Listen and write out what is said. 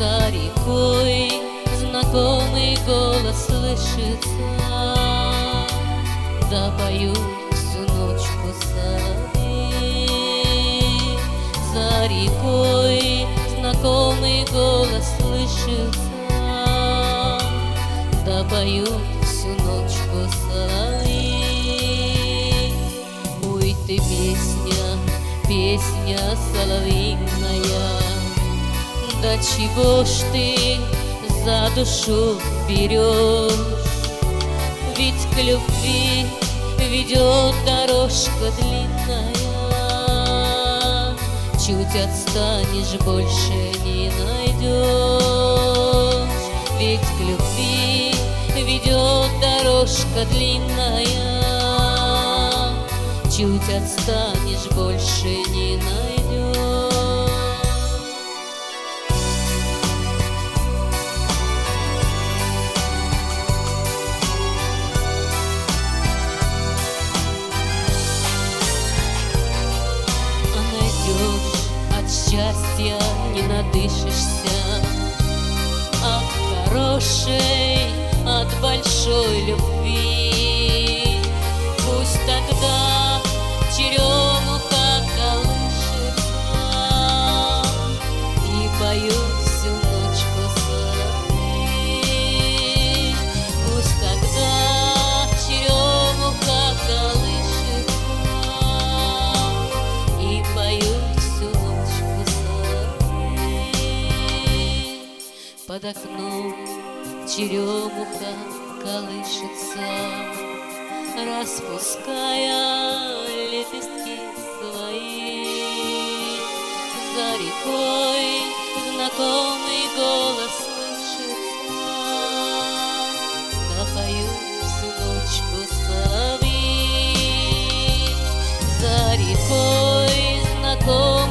За рекой знакомый голос слышится, да поют всю ночку соловьи. За рекой знакомый голос слышится, да поют всю ночку соловьи. Ой ты, песня, песня соловьиная, да чего ж ты за душу берешь? Ведь к любви ведет дорожка длинная, чуть отстанешь, больше не найдешь. Ведь к любви ведет дорожка длинная, чуть отстанешь, больше не найдешь. От счастья не надышишься, от хорошей, от большой любви. Пусть тогда черемуха колышется и поют всю ночку соловьи. Пусть тогда черемуха колышется и поют всю ночку соловьи. Под окном черемуха колышется, распуская лепестки свои. За рекой знакомый голос слышится, да поют всю ночку соловьи. За рекой знакомый